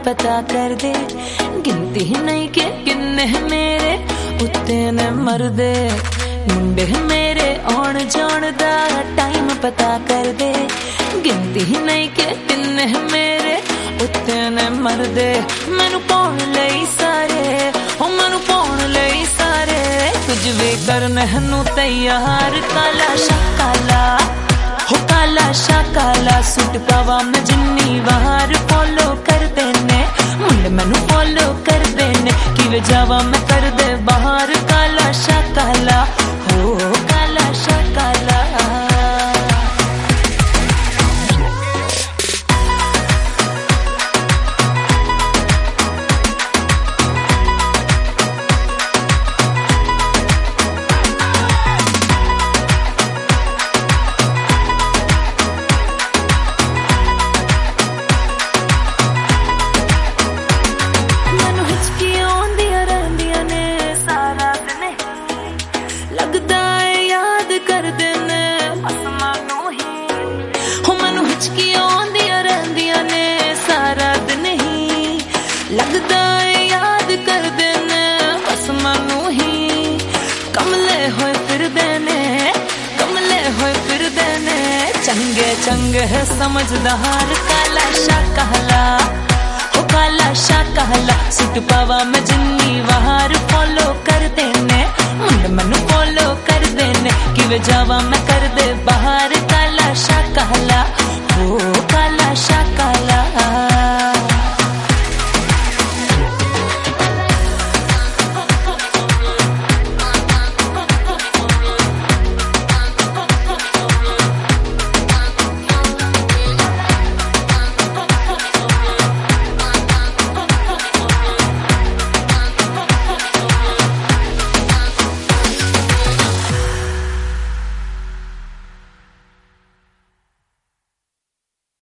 पता कर दे, गिनती नहीं के किन्ने मेरे उत्ते ने मरदे। मुंडे मेरे आउण जाण दा टाइम पता कर दे, गिनती नहीं के किन्ने मेरे उत्ते ने मरदे। मैनू पाउण लई सारे, ओ मैनू पाउण लई सारे, कुछ भी करने नू तैयार। काला शाकाला हो काला शाकाला, सूट पावा मैं जिन्नी वार फॉलो कर देने, मुंडे मैनू फॉलो कर देने, किवे जावा मैं कर दे बाहर। काला शाकाला हो काला शाकाला। लगदा है याद कर देने आसमानों ही, हो मैनू हिचकियां आंदियां रहिंदियां ने सारा दिन ही। लगदा है याद कर देने आसमानों ही, कमले होए फिर देने, कमले होए फिर देने, चंगे चंगे है समझदार। काला शाकाला हो काला शाकाला, सूट पावा मैं जिन्नी वार फॉलो कर देने, मुंडे मैनू फॉलो कर देने, किवे जावा मैं कर दे बाहर।